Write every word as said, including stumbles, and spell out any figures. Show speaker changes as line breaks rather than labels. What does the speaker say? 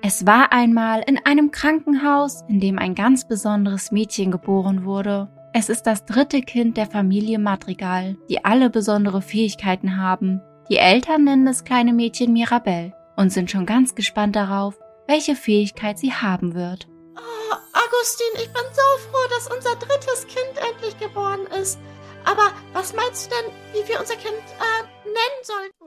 Es war einmal in einem Krankenhaus, in dem ein ganz besonderes Mädchen geboren wurde. Es ist das dritte Kind der Familie Madrigal, die alle besondere Fähigkeiten haben. Die Eltern nennen das kleine Mädchen Mirabelle und sind schon ganz gespannt darauf, welche Fähigkeit sie haben wird.
Oh, Augustin, ich bin so froh, dass unser drittes Kind endlich geboren ist. Aber was meinst du denn, wie wir unser Kind äh, nennen sollten?